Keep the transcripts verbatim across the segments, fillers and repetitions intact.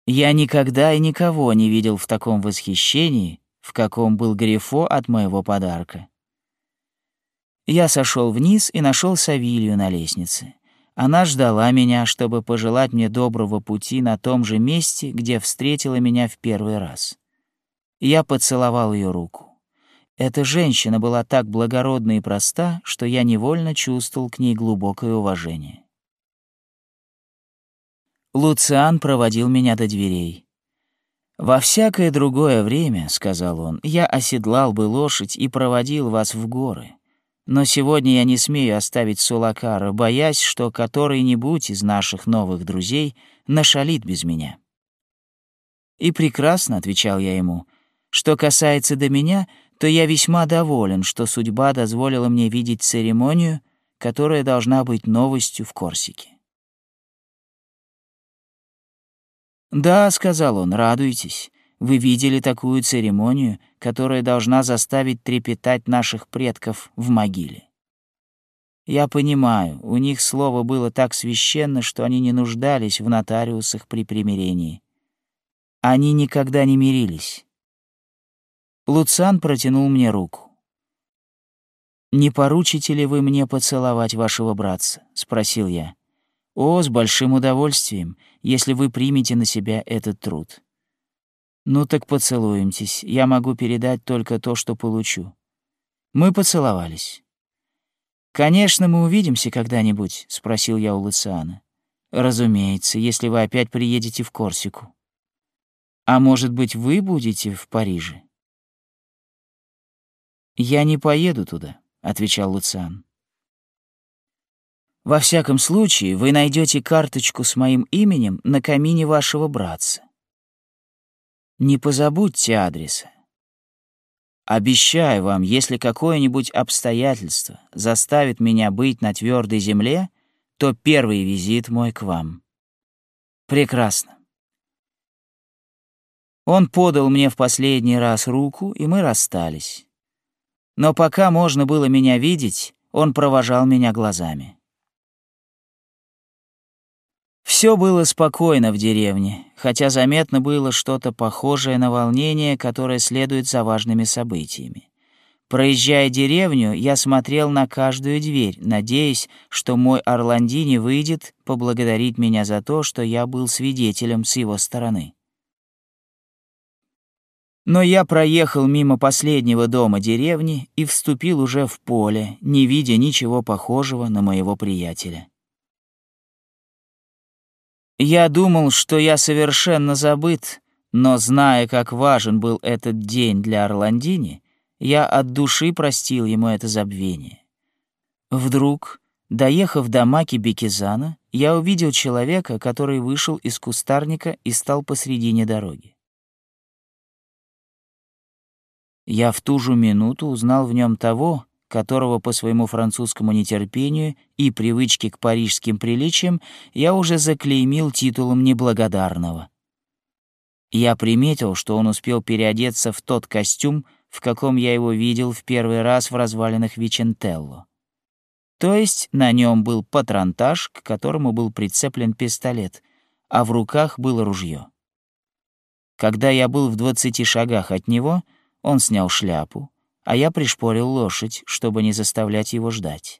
Я никогда и никого не видел в таком восхищении, в каком был Грифо от моего подарка. Я сошел вниз и нашел Савилью на лестнице. Она ждала меня, чтобы пожелать мне доброго пути на том же месте, где встретила меня в первый раз. Я поцеловал ее руку. Эта женщина была так благородна и проста, что я невольно чувствовал к ней глубокое уважение. Луциан проводил меня до дверей. «Во всякое другое время, — сказал он, — я оседлал бы лошадь и проводил вас в горы. Но сегодня я не смею оставить Сулакара, боясь, что который-нибудь из наших новых друзей нашалит без меня». «И прекрасно, — отвечал я ему, — что касается до меня, то я весьма доволен, что судьба дозволила мне видеть церемонию, которая должна быть новостью в Корсике». «Да, — сказал он, — радуйтесь. Вы видели такую церемонию, которая должна заставить трепетать наших предков в могиле. Я понимаю, у них слово было так священно, что они не нуждались в нотариусах при примирении. Они никогда не мирились». Луциан протянул мне руку. «Не поручите ли вы мне поцеловать вашего братца?» — спросил я. «О, с большим удовольствием, если вы примете на себя этот труд». «Ну так поцелуемтесь, я могу передать только то, что получу». Мы поцеловались. «Конечно, мы увидимся когда-нибудь?» — спросил я у Луциана. «Разумеется, если вы опять приедете в Корсику». «А может быть, вы будете в Париже?» «Я не поеду туда», — отвечал Луциан. «Во всяком случае, вы найдете карточку с моим именем на камине вашего братца. Не позабудьте адреса. Обещаю вам, если какое-нибудь обстоятельство заставит меня быть на твердой земле, то первый визит мой к вам». «Прекрасно». Он подал мне в последний раз руку, и мы расстались. Но пока можно было меня видеть, он провожал меня глазами. Все было спокойно в деревне, хотя заметно было что-то похожее на волнение, которое следует за важными событиями. Проезжая деревню, я смотрел на каждую дверь, надеясь, что мой Орландини выйдет поблагодарить меня за то, что я был свидетелем с его стороны. Но я проехал мимо последнего дома деревни и вступил уже в поле, не видя ничего похожего на моего приятеля. Я думал, что я совершенно забыт, но, зная, как важен был этот день для Орландини, я от души простил ему это забвение. Вдруг, доехав до маки Бекизана, я увидел человека, который вышел из кустарника и стал посредине дороги. Я в ту же минуту узнал в нем того, которого по своему французскому нетерпению и привычке к парижским приличиям я уже заклеймил титулом неблагодарного. Я приметил, что он успел переодеться в тот костюм, в каком я его видел в первый раз в развалинах Вичентелло. То есть на нем был патронтаж, к которому был прицеплен пистолет, а в руках было ружье. Когда я был в двадцати шагах от него, он снял шляпу, а я пришпорил лошадь, чтобы не заставлять его ждать.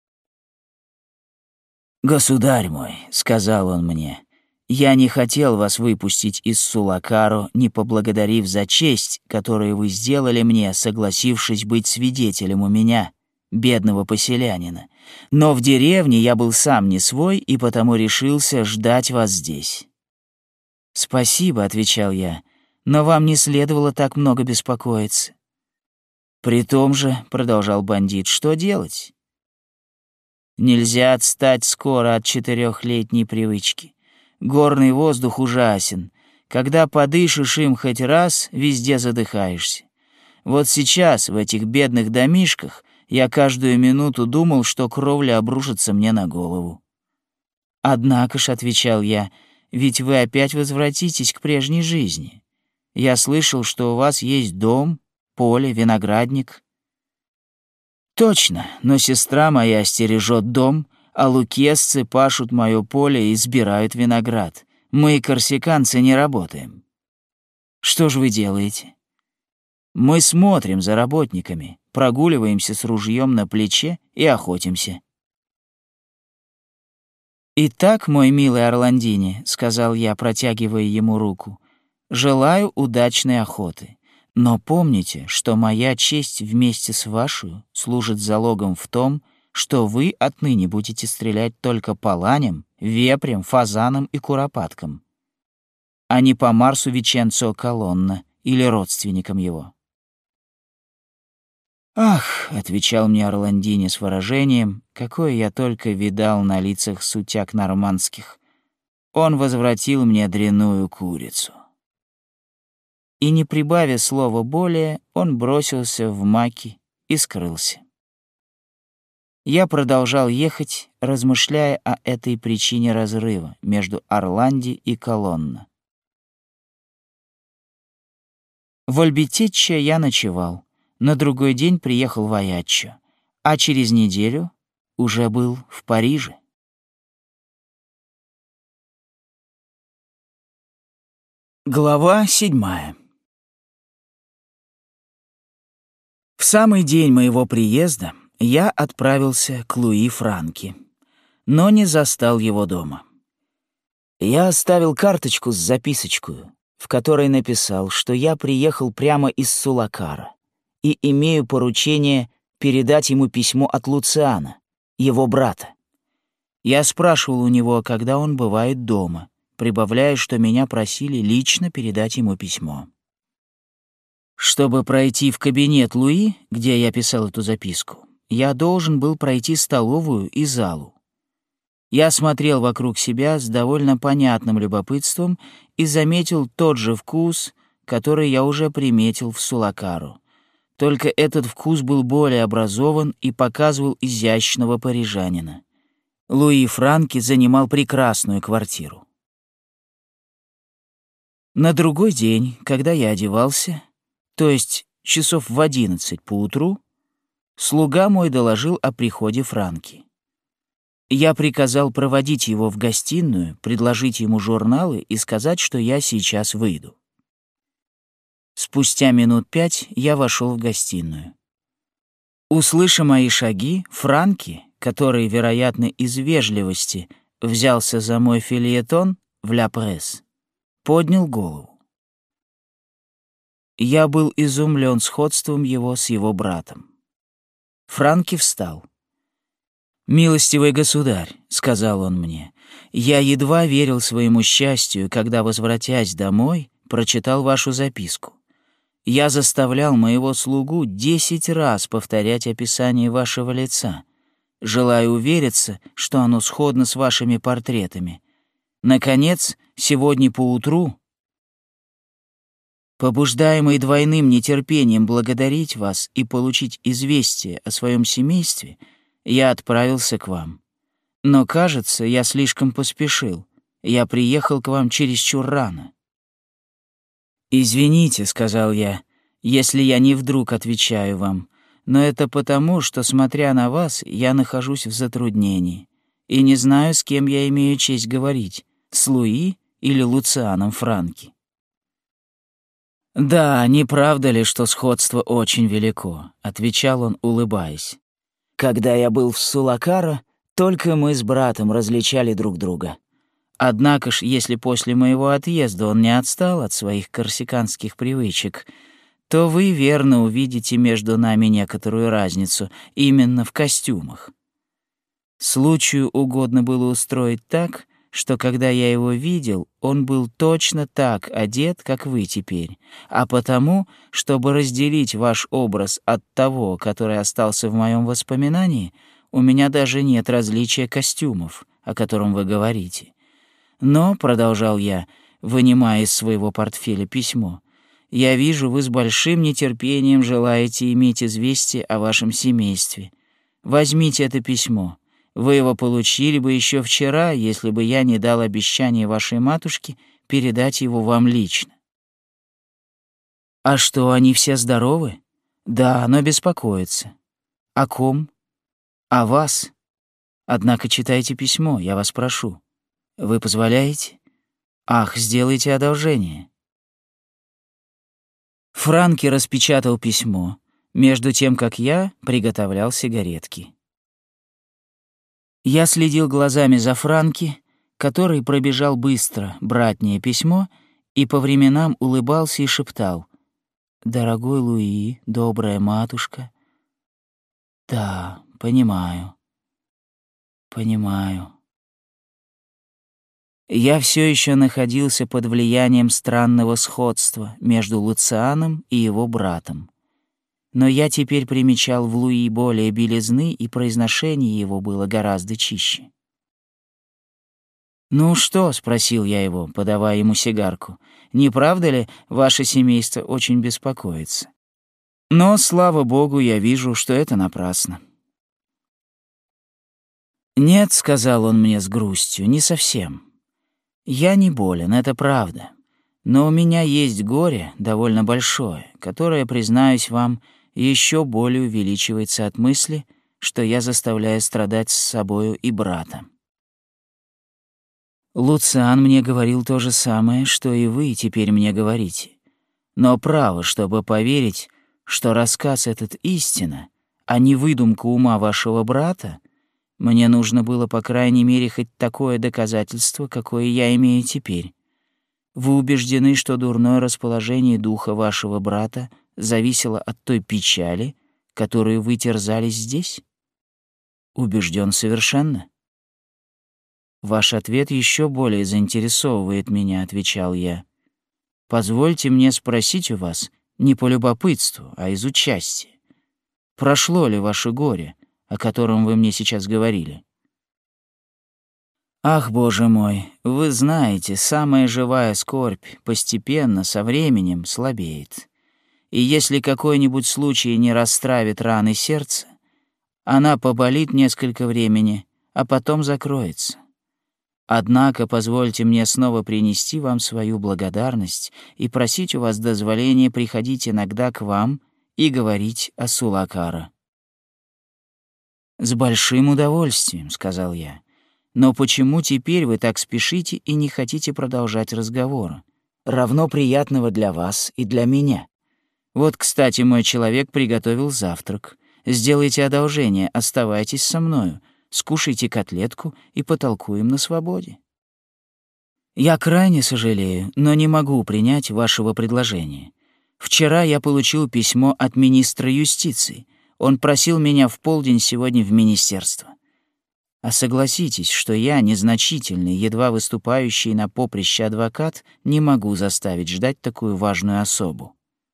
«Государь мой», — сказал он мне, — «я не хотел вас выпустить из Сулакаро, не поблагодарив за честь, которую вы сделали мне, согласившись быть свидетелем у меня, бедного поселянина. Но в деревне я был сам не свой и потому решился ждать вас здесь». «Спасибо», — отвечал я, — «но вам не следовало так много беспокоиться». «При том же», — продолжал бандит, — «что делать? Нельзя отстать скоро от четырехлетней привычки. Горный воздух ужасен. Когда подышишь им хоть раз, везде задыхаешься. Вот сейчас, в этих бедных домишках, я каждую минуту думал, что кровля обрушится мне на голову». «Однако ж», — отвечал я, — «ведь вы опять возвратитесь к прежней жизни. Я слышал, что у вас есть дом, поле, виноградник». «Точно, но сестра моя стережет дом, а лукесцы пашут моё поле и сбирают виноград. Мы, корсиканцы, не работаем. Что же вы делаете? Мы смотрим за работниками, прогуливаемся с ружьем на плече и охотимся. «Итак, мой милый Орландини», — сказал я, протягивая ему руку, — «желаю удачной охоты. Но помните, что моя честь вместе с вашей служит залогом в том, что вы отныне будете стрелять только по ланям, вепрям, фазанам и куропаткам, а не по Марсу Веченцо Колонна или родственникам его». «Ах», — отвечал мне Орландини с выражением, какое я только видал на лицах сутяг нормандских, он возвратил мне дряную курицу. И, не прибавя слова более, он бросился в маки и скрылся. Я продолжал ехать, размышляя о этой причине разрыва между Орланди и Колонна. В Ольбитеччо я ночевал, на другой день приехал в Аяччо, а через неделю уже был в Париже. Глава седьмая. В самый день моего приезда я отправился к Луи Франки, но не застал его дома. Я оставил карточку с записочкой, в которой написал, что я приехал прямо из Сулакара и имею поручение передать ему письмо от Луциана, его брата. Я спрашивал у него, когда он бывает дома, прибавляя, что меня просили лично передать ему письмо. Чтобы пройти в кабинет Луи, где я писал эту записку, я должен был пройти столовую и залу. Я смотрел вокруг себя с довольно понятным любопытством и заметил тот же вкус, который я уже приметил в Сулакару. Только этот вкус был более образован и показывал изящного парижанина. Луи Франки занимал прекрасную квартиру. На другой день, когда я одевался, то есть часов в одиннадцать поутру, слуга мой доложил о приходе Франки. Я приказал проводить его в гостиную, предложить ему журналы и сказать, что я сейчас выйду. Спустя минут пять я вошел в гостиную. Услыша мои шаги, Франки, который, вероятно, из вежливости взялся за мой фельетон в «Ля Пресс», поднял голову. Я был изумлен сходством его с его братом. Франки встал. «Милостивый государь», — сказал он мне, — «я едва верил своему счастью, когда, возвратясь домой, прочитал вашу записку. Я заставлял моего слугу десять раз повторять описание вашего лица, желая увериться, что оно сходно с вашими портретами. Наконец, сегодня поутру, побуждаемый двойным нетерпением благодарить вас и получить известие о своем семействе, я отправился к вам. Но, кажется, я слишком поспешил. Я приехал к вам чересчур рано». «Извините», — сказал я, — «если я не вдруг отвечаю вам, но это потому, что, смотря на вас, я нахожусь в затруднении и не знаю, с кем я имею честь говорить, с Луи или Луцианом Франки». «Да, не правда ли, что сходство очень велико?» — отвечал он, улыбаясь. «Когда я был в Сулакаро, только мы с братом различали друг друга. Однако ж, если после моего отъезда он не отстал от своих корсиканских привычек, то вы верно увидите между нами некоторую разницу именно в костюмах. Случаю угодно было устроить так, что когда я его видел, он был точно так одет, как вы теперь, а потому, чтобы разделить ваш образ от того, который остался в моем воспоминании, у меня даже нет различия костюмов, о котором вы говорите. Но, — продолжал я, вынимая из своего портфеля письмо, — я вижу, вы с большим нетерпением желаете иметь известие о вашем семействе. Возьмите это письмо. Вы его получили бы еще вчера, если бы я не дал обещания вашей матушке передать его вам лично». «А что, они все здоровы?» «Да, но беспокоятся». «О ком?» «О вас. Однако читайте письмо, я вас прошу. Вы позволяете?» Ах, сделайте одолжение. Франки распечатал письмо, между тем, как я приготовлял сигаретки. Я следил глазами за Франки, который пробежал быстро братнее письмо и по временам улыбался и шептал: «Дорогой Луи, добрая матушка». Да, понимаю, понимаю. Я все еще находился под влиянием странного сходства между Луцианом и его братом. Но я теперь примечал в Луи более белизны, и произношение его было гораздо чище. «Ну что?» — спросил я его, подавая ему сигарку. «Не правда ли, ваше семейство очень беспокоится?» Но, слава богу, я вижу, что это напрасно. «Нет», — сказал он мне с грустью, — «не совсем. Я не болен, это правда. Но у меня есть горе довольно большое, которое, признаюсь вам, еще более увеличивается от мысли, что я заставляю страдать с собою и брата. Луциан мне говорил то же самое, что и вы теперь мне говорите. Но право, чтобы поверить, что рассказ этот истина, а не выдумка ума вашего брата, мне нужно было, по крайней мере, хоть такое доказательство, какое я имею теперь. Вы убеждены, что дурное расположение духа вашего брата зависело от той печали, которую вы терзались здесь? Убежден совершенно. Ваш ответ еще более заинтересовывает меня, отвечал я. Позвольте мне спросить у вас не по любопытству, а из участия. Прошло ли ваше горе, о котором вы мне сейчас говорили? Ах, Боже мой, вы знаете, самая живая скорбь постепенно, со временем, слабеет. И если какой-нибудь случай не расстравит раны сердца, она поболит несколько времени, а потом закроется. Однако позвольте мне снова принести вам свою благодарность и просить у вас дозволения приходить иногда к вам и говорить о Сулакара. «С большим удовольствием», — сказал я. «Но почему теперь вы так спешите и не хотите продолжать разговор, равно приятного для вас и для меня? Вот, кстати, мой человек приготовил завтрак. Сделайте одолжение, оставайтесь со мною, скушайте котлетку и потолкуем на свободе». «Я крайне сожалею, но не могу принять вашего предложения. Вчера я получил письмо от министра юстиции. Он просил меня в полдень сегодня в министерство. А согласитесь, что я, незначительный, едва выступающий на поприще адвокат, не могу заставить ждать такую важную особу».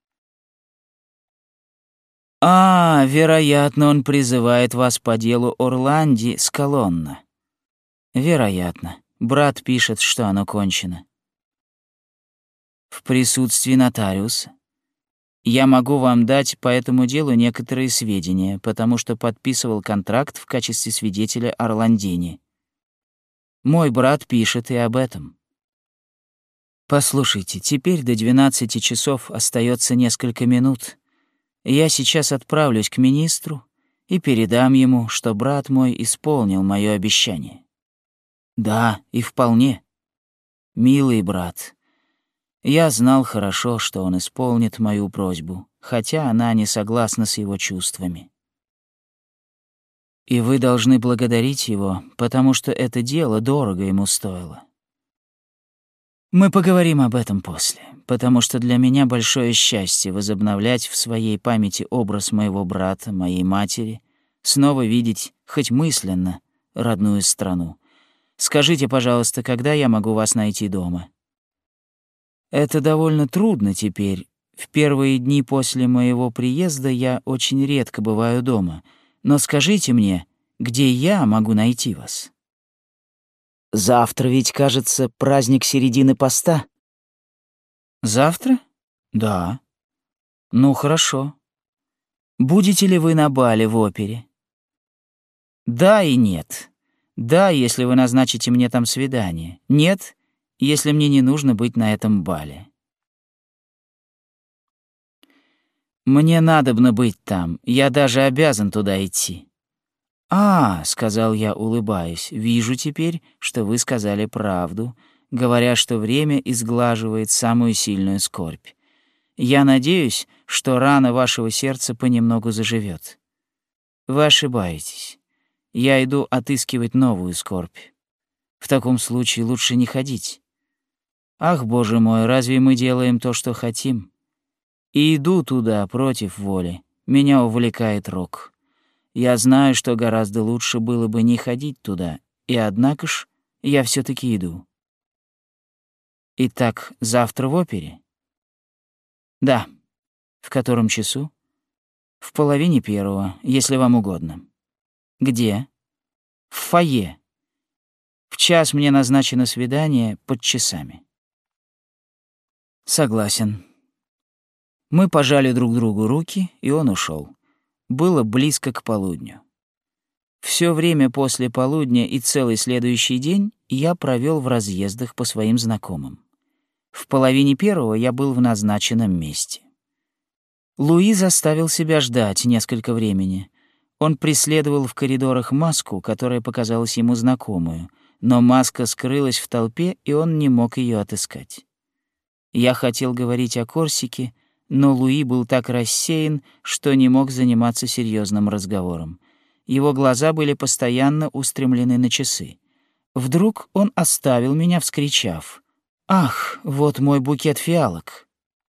«А, вероятно, он призывает вас по делу Орланди с Колонна». «Вероятно. Брат пишет, что оно кончено». «В присутствии нотариуса. Я могу вам дать по этому делу некоторые сведения, потому что подписывал контракт в качестве свидетеля Орландини. Мой брат пишет и об этом. Послушайте, теперь до двенадцати часов остается несколько минут. Я сейчас отправлюсь к министру и передам ему, что брат мой исполнил моё обещание. Да, и вполне. Милый брат, я знал хорошо, что он исполнит мою просьбу, хотя она не согласна с его чувствами. И вы должны благодарить его, потому что это дело дорого ему стоило. Мы поговорим об этом после, потому что для меня большое счастье возобновлять в своей памяти образ моего брата, моей матери, снова видеть, хоть мысленно, родную страну. Скажите, пожалуйста, когда я могу вас найти дома? Это довольно трудно теперь. В первые дни после моего приезда я очень редко бываю дома. Но скажите мне, где я могу найти вас? Завтра ведь, кажется, праздник середины поста. Завтра? Да. Ну, хорошо. Будете ли вы на бале в опере? Да и нет. Да, если вы назначите мне там свидание. Нет, если мне не нужно быть на этом бале. Мне надобно быть там, я даже обязан туда идти. «А, — сказал я, улыбаясь, — вижу теперь, что вы сказали правду. говоря, что время изглаживает самую сильную скорбь. Я надеюсь, что рана вашего сердца понемногу заживет. Вы ошибаетесь. Я иду отыскивать новую скорбь. В таком случае лучше не ходить. Ах, Боже мой, разве мы делаем то, что хотим? И иду туда против воли. Меня увлекает рок. Я знаю, что гораздо лучше было бы не ходить туда, и однако ж я все таки иду. Итак, завтра в опере? Да. В котором часу? В половине первого, если вам угодно. Где? В фойе. В час мне назначено свидание под часами. Согласен. Мы пожали друг другу руки, и он ушел. Было близко к полудню. Все время после полудня и целый следующий день я провел в разъездах по своим знакомым. В половине первого я был в назначенном месте. Луи заставил себя ждать несколько времени. Он преследовал в коридорах маску, которая показалась ему знакомую, но маска скрылась в толпе, и он не мог ее отыскать. Я хотел говорить о Корсике, но Луи был так рассеян, что не мог заниматься серьезным разговором. Его глаза были постоянно устремлены на часы. Вдруг он оставил меня, вскричав: «Ах, вот мой букет фиалок!»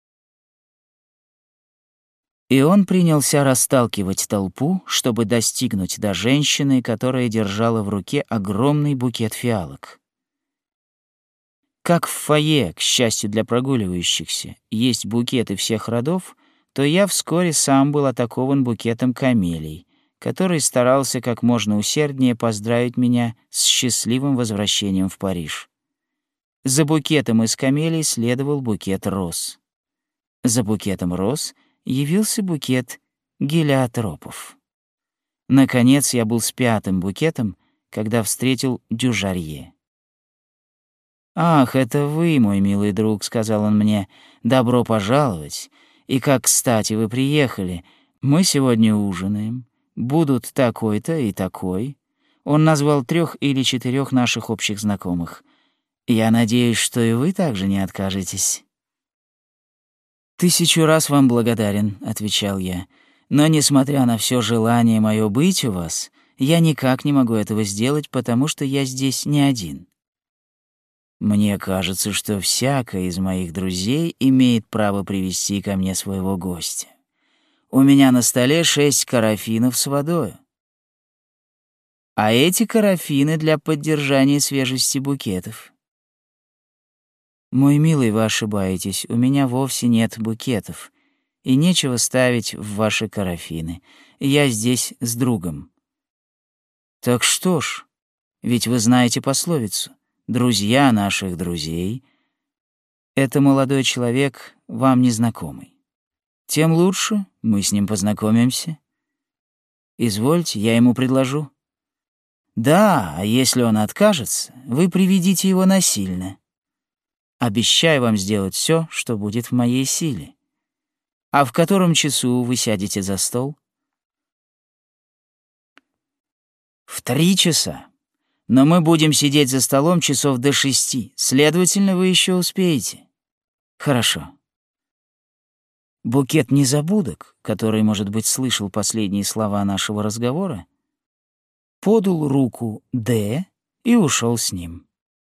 И он принялся расталкивать толпу, чтобы достигнуть до женщины, которая держала в руке огромный букет фиалок. Как в фойе, к счастью для прогуливающихся, есть букеты всех родов, то я вскоре сам был атакован букетом камелий, который старался как можно усерднее поздравить меня с счастливым возвращением в Париж. За букетом из камелий следовал букет роз. За букетом роз явился букет гелиотропов. Наконец я был с пятым букетом, когда встретил Дюжарье. «Ах, это вы, мой милый друг», — сказал он мне, — «добро пожаловать. И как кстати вы приехали. Мы сегодня ужинаем. Будут такой-то и такой». Он назвал трех или четырех наших общих знакомых. «Я надеюсь, что и вы также не откажетесь». «Тысячу раз вам благодарен», — отвечал я. «Но, несмотря на все желание мое быть у вас, я никак не могу этого сделать, потому что я здесь не один. Мне кажется, что всякий из моих друзей имеет право привести ко мне своего гостя. У меня на столе шесть карафинов с водой. А эти карафины для поддержания свежести букетов. Мой милый, вы ошибаетесь, у меня вовсе нет букетов, и нечего ставить в ваши карафины. Я здесь с другом. Так что ж, ведь вы знаете пословицу: друзья наших друзей — это молодой человек, вам незнакомый. Тем лучше мы с ним познакомимся. Извольте, я ему предложу. Да, а если он откажется, вы приведите его насильно. Обещаю вам сделать все, что будет в моей силе. А в котором часу вы сядете за стол? В три часа. Но мы будем сидеть за столом часов до шести, следовательно, вы еще успеете. Хорошо. Букет незабудок, который, может быть, слышал последние слова нашего разговора, подал руку Д и ушел с ним.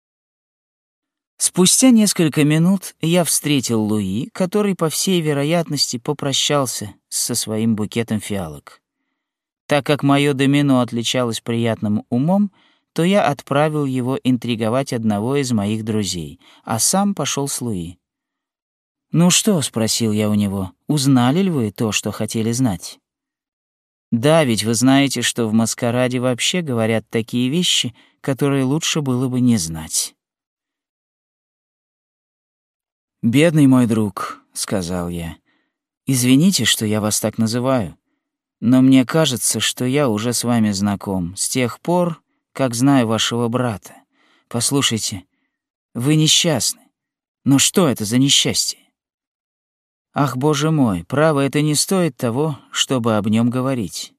Спустя несколько минут я встретил Луи, который, по всей вероятности, попрощался со своим букетом фиалок. Так как мое домино отличалось приятным умом, то я отправил его интриговать одного из моих друзей, а сам пошел с Луи. «Ну что?» — спросил я у него. «Узнали ли вы то, что хотели знать?» «Да, ведь вы знаете, что в маскараде вообще говорят такие вещи, которые лучше было бы не знать». «Бедный мой друг», — сказал я, — «извините, что я вас так называю, но мне кажется, что я уже с вами знаком с тех пор, как знаю вашего брата. Послушайте, вы несчастны. Но что это за несчастье? Ах, Боже мой, право, это не стоит того, чтобы об нем говорить».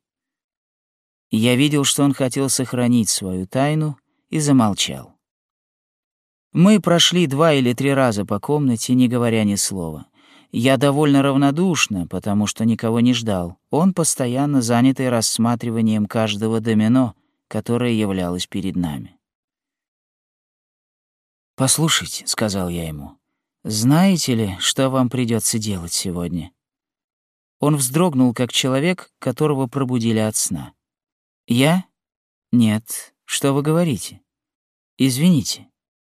Я видел, что он хотел сохранить свою тайну, и замолчал. Мы прошли два или три раза по комнате, не говоря ни слова. Я довольно равнодушна, потому что никого не ждал. Он постоянно занятый рассматриванием каждого домино, которое являлось перед нами. «Послушайте», — сказал я ему, — «знаете ли, что вам придется делать сегодня?» Он вздрогнул, как человек, которого пробудили от сна. «Я? Нет. Что вы говорите? Извините».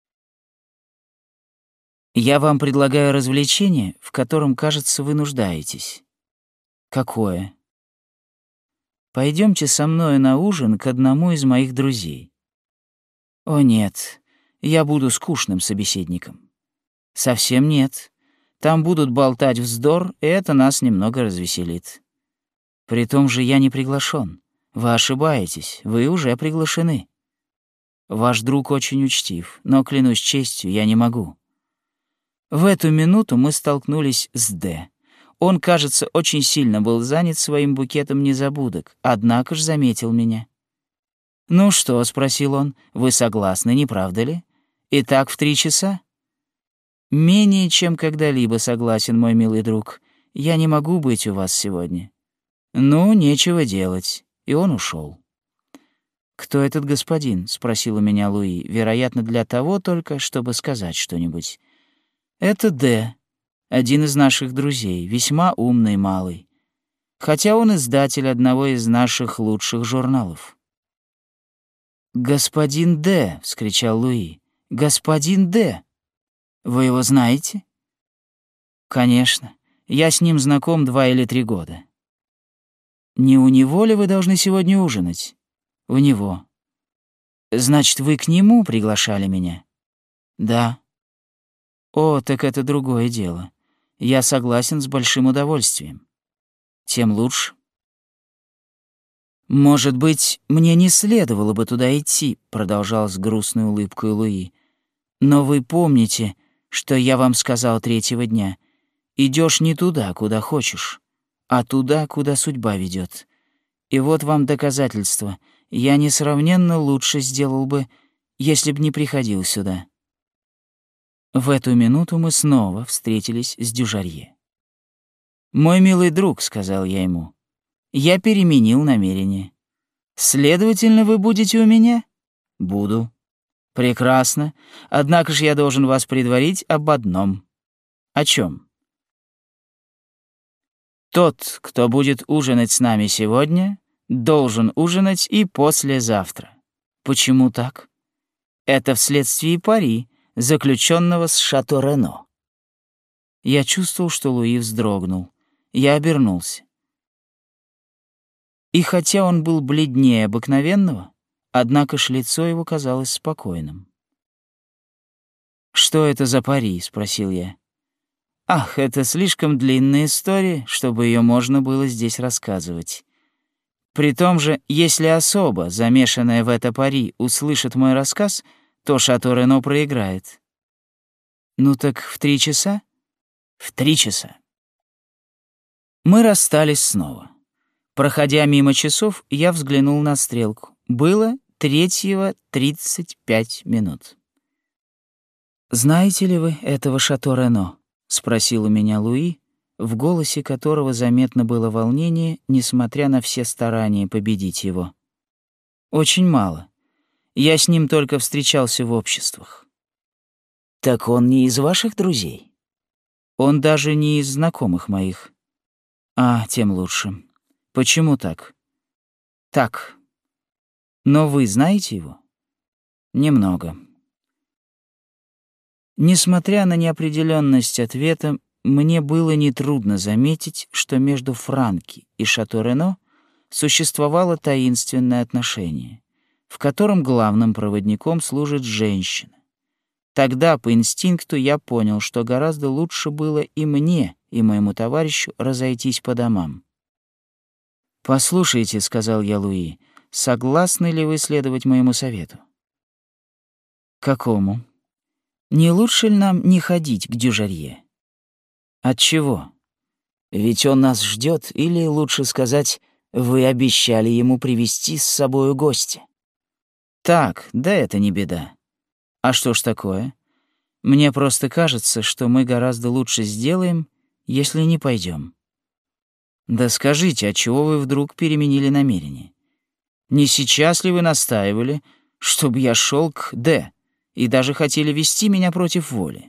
«Я вам предлагаю развлечение, в котором, кажется, вы нуждаетесь». «Какое?» «Пойдемте со мной на ужин к одному из моих друзей». «О, нет, я буду скучным собеседником». «Совсем нет. Там будут болтать вздор, и это нас немного развеселит». «При том же я не приглашен. Вы ошибаетесь, вы уже приглашены». «Ваш друг очень учтив, но, клянусь честью, я не могу». В эту минуту мы столкнулись с Д. Он, кажется, очень сильно был занят своим букетом незабудок, однако ж заметил меня. «Ну что?» — спросил он. «Вы согласны, не правда ли? Итак, в три часа?» «Менее чем когда-либо согласен, мой милый друг. Я не могу быть у вас сегодня». «Ну, нечего делать». И он ушел. «Кто этот господин?» — спросил у меня Луи, вероятно, для того только, чтобы сказать что-нибудь. «Это Д, один из наших друзей, весьма умный малый, хотя он издатель одного из наших лучших журналов». «Господин Д!» — вскричал Луи. «Господин Д! Вы его знаете?» «Конечно. Я с ним знаком два или три года». «Не у него ли вы должны сегодня ужинать?» «У него». «Значит, вы к нему приглашали меня?» «Да». «О, так это другое дело. Я согласен с большим удовольствием. Тем лучше». «Может быть, мне не следовало бы туда идти», — продолжал с грустной улыбкой Луи. «Но вы помните, что я вам сказал третьего дня. Идешь не туда, куда хочешь, а туда, куда судьба ведет. И вот вам доказательство. Я несравненно лучше сделал бы, если б не приходил сюда». В эту минуту мы снова встретились с Дюжарье. «Мой милый друг», — сказал я ему, — «я переменил намерение. Следовательно, вы будете у меня?» «Буду». «Прекрасно. Однако же я должен вас предварить об одном». «О чем?» «Тот, кто будет ужинать с нами сегодня, должен ужинать и послезавтра». «Почему так?» «Это вследствие пари, заключенного с Шато Рено». Я чувствовал, что Луи вздрогнул. Я обернулся. И хотя он был бледнее обыкновенного, однако ж лицо его казалось спокойным. «Что это за пари?» — спросил я. «Ах, это слишком длинная история, чтобы ее можно было здесь рассказывать. При том же, если особа, замешанная в это пари, услышит мой рассказ, то Шато Рено проиграет». «Ну так в три часа?» «В три часа». Мы расстались снова. Проходя мимо часов, я взглянул на стрелку. Было третьего тридцать пять минут. «Знаете ли вы этого Шато Рено?» — спросил у меня Луи, в голосе которого заметно было волнение, несмотря на все старания победить его. «Очень мало. Я с ним только встречался в обществах». «Так он не из ваших друзей?» «Он даже не из знакомых моих». «А, тем лучше. Почему так?» «Так. Но вы знаете его?» «Немного». Несмотря на неопределенность ответа, мне было нетрудно заметить, что между Франки и Шато Рено существовало таинственное отношение, в котором главным проводником служит женщина. Тогда по инстинкту я понял, что гораздо лучше было и мне, и моему товарищу разойтись по домам. «Послушайте», — сказал я Луи, — «согласны ли вы следовать моему совету?» «Какому?» «Не лучше ли нам не ходить к Дюжарье?» «Отчего? Ведь он нас ждет, или, лучше сказать, вы обещали ему привезти с собою гостя». «Так, да это не беда. А что ж такое? Мне просто кажется, что мы гораздо лучше сделаем, если не пойдем. Да скажите, отчего вы вдруг переменили намерение? Не сейчас ли вы настаивали, чтобы я шел к Д, и даже хотели вести меня против воли?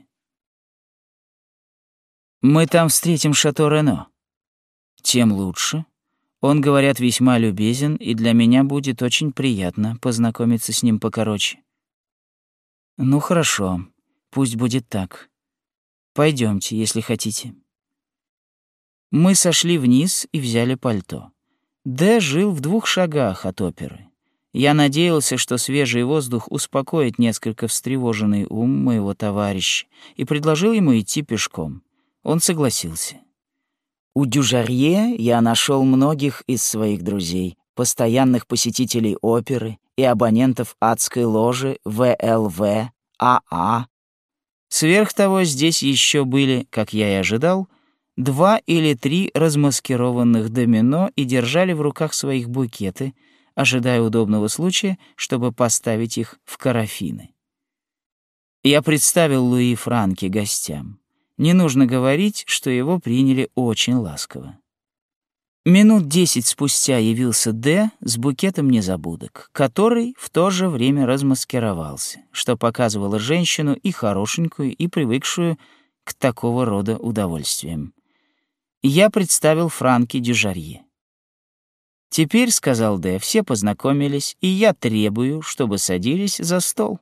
Мы там встретим Шато Рено. Тем лучше. Он, говорят, весьма любезен, и для меня будет очень приятно познакомиться с ним покороче. Ну хорошо, пусть будет так. Пойдемте, если хотите. Мы сошли вниз и взяли пальто. Д жил в двух шагах от оперы. Я надеялся, что свежий воздух успокоит несколько встревоженный ум моего товарища, и предложил ему идти пешком. Он согласился. У Дюжарье я нашел многих из своих друзей, постоянных посетителей оперы и абонентов адской ложи В Л В, А А. Сверх того, здесь еще были, как я и ожидал, два или три размаскированных домино и держали в руках своих букеты, ожидая удобного случая, чтобы поставить их в карафины. Я представил Луи Франки гостям. Не нужно говорить, что его приняли очень ласково. Минут десять спустя явился Д с букетом незабудок, который в то же время размаскировался, что показывало женщину и хорошенькую, и привыкшую к такого рода удовольствиям. Я представил Франки Дюжарье. «Теперь, — сказал Д, — все познакомились, и я требую, чтобы садились за стол».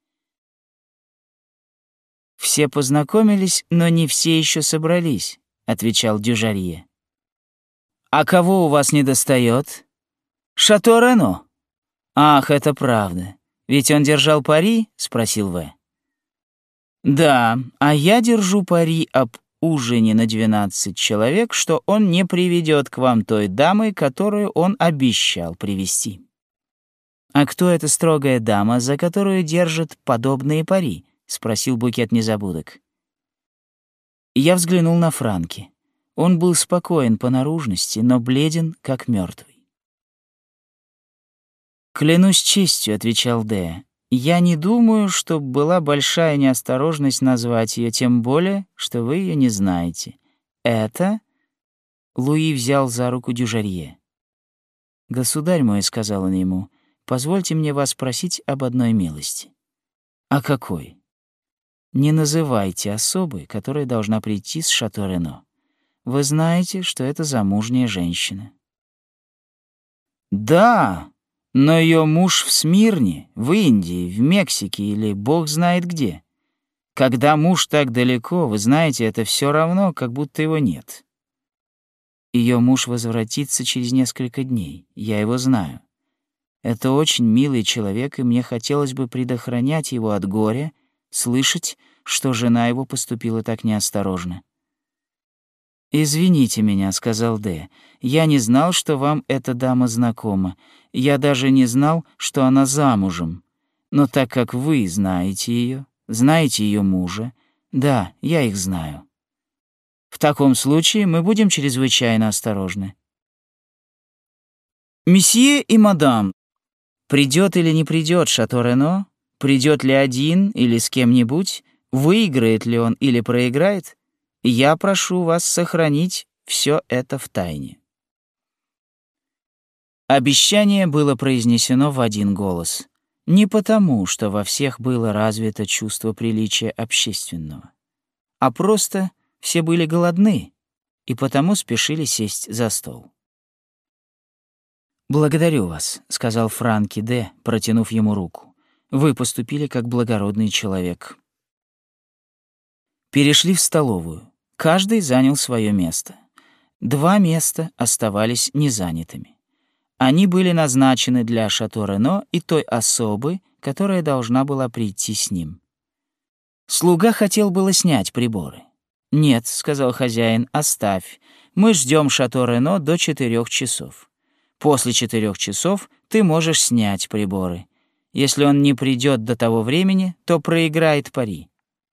«Все познакомились, но не все еще собрались», — отвечал Дюжарье. «А кого у вас недостает?» «Шато Рено». «Ах, это правда. Ведь он держал пари?» — спросил В. «Да, а я держу пари об ужине на двенадцать человек, что он не приведет к вам той дамы, которую он обещал привести». «А кто эта строгая дама, за которую держат подобные пари?» — спросил букет незабудок. Я взглянул на Франки. Он был спокоен по наружности, но бледен, как мертвый. «Клянусь честью», — отвечал Д, — «я не думаю, что была большая неосторожность назвать ее, тем более, что вы ее не знаете. Это...» Луи взял за руку Дюжарье. «Государь мой», — сказал он ему, — «позвольте мне вас спросить об одной милости». «О какой?» «Не называйте особы, которая должна прийти с Шато Рено. Вы знаете, что это замужняя женщина». «Да, но ее муж в Смирне, в Индии, в Мексике или бог знает где. Когда муж так далеко, вы знаете, это все равно, как будто его нет. Ее муж возвратится через несколько дней, я его знаю. Это очень милый человек, и мне хотелось бы предохранять его от горя, слышать, что жена его поступила так неосторожно». «Извините меня», — сказал Д. «Я не знал, что вам эта дама знакома. Я даже не знал, что она замужем. Но так как вы знаете ее, знаете ее мужа, да, я их знаю. В таком случае мы будем чрезвычайно осторожны». «Месье и мадам, придет или не придет Шато Рено, придет ли один или с кем-нибудь, выиграет ли он или проиграет, я прошу вас сохранить все это в тайне». Обещание было произнесено в один голос. Не потому, что во всех было развито чувство приличия общественного, а просто все были голодны и потому спешили сесть за стол. «Благодарю вас», — сказал Франки Д, протянув ему руку. «Вы поступили как благородный человек». Перешли в столовую. Каждый занял свое место. Два места оставались незанятыми. Они были назначены для Шато Рено и той особы, которая должна была прийти с ним. Слуга хотел было снять приборы. «Нет», — сказал хозяин, — «оставь. Мы ждем Шато Рено до четырех часов. После четырех часов ты можешь снять приборы. Если он не придет до того времени, то проиграет пари».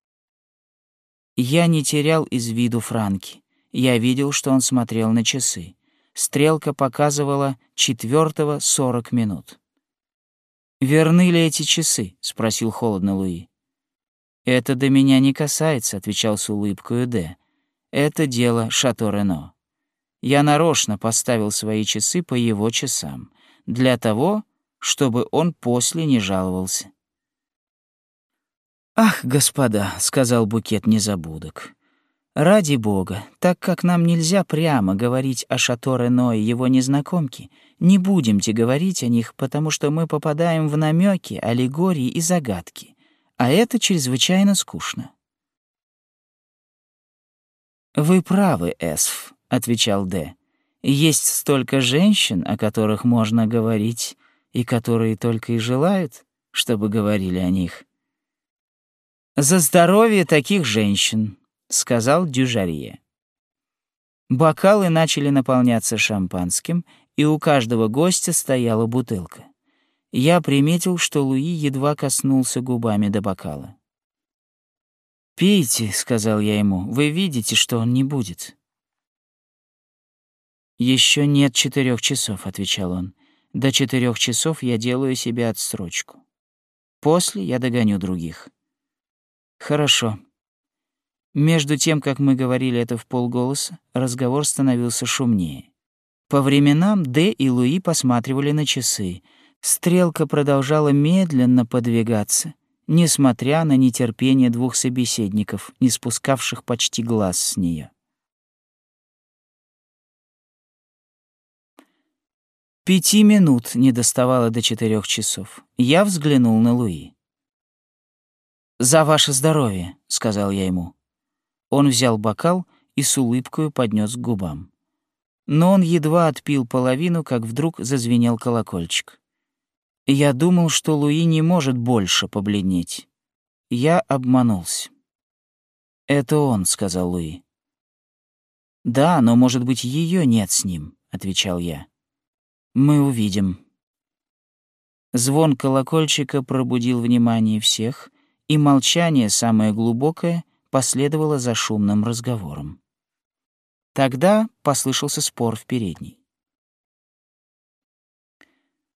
Я не терял из виду Франки. Я видел, что он смотрел на часы. Стрелка показывала четвертого сорок минут. «Верны ли эти часы?» — спросил холодно Луи. «Это до меня не касается», — отвечал с улыбкой Д. «Это дело Шато Рено. Я нарочно поставил свои часы по его часам, для того, чтобы он после не жаловался». «Ах, господа», — сказал букет незабудок, — «ради бога, так как нам нельзя прямо говорить о Шато Рено и его незнакомке, не будемте говорить о них, потому что мы попадаем в намеки, аллегории и загадки, а это чрезвычайно скучно». «Вы правы, Эсф», — отвечал Д. «Есть столько женщин, о которых можно говорить, и которые только и желают, чтобы говорили о них». «За здоровье таких женщин», — сказал Дюжарье. Бокалы начали наполняться шампанским, и у каждого гостя стояла бутылка. Я приметил, что Луи едва коснулся губами до бокала. «Пейте», — сказал я ему, — «вы видите, что он не будет». «Еще нет четырех часов», — отвечал он. «До четырех часов я делаю себе отсрочку. После я догоню других». «Хорошо». Между тем, как мы говорили это вполголоса, разговор становился шумнее. По временам Д и Луи посматривали на часы. Стрелка продолжала медленно подвигаться, несмотря на нетерпение двух собеседников, не спускавших почти глаз с нее. Пяти минут не доставало до четырех часов. Я взглянул на Луи. «За ваше здоровье», — сказал я ему. Он взял бокал и с улыбкой поднес к губам. Но он едва отпил половину, как вдруг зазвенел колокольчик. Я думал, что Луи не может больше побледнеть. Я обманулся. «Это он», — сказал Луи. «Да, но, может быть, ее нет с ним», — отвечал я. «Мы увидим». Звон колокольчика пробудил внимание всех, и молчание, самое глубокое, последовало за шумным разговором. Тогда послышался спор в передней.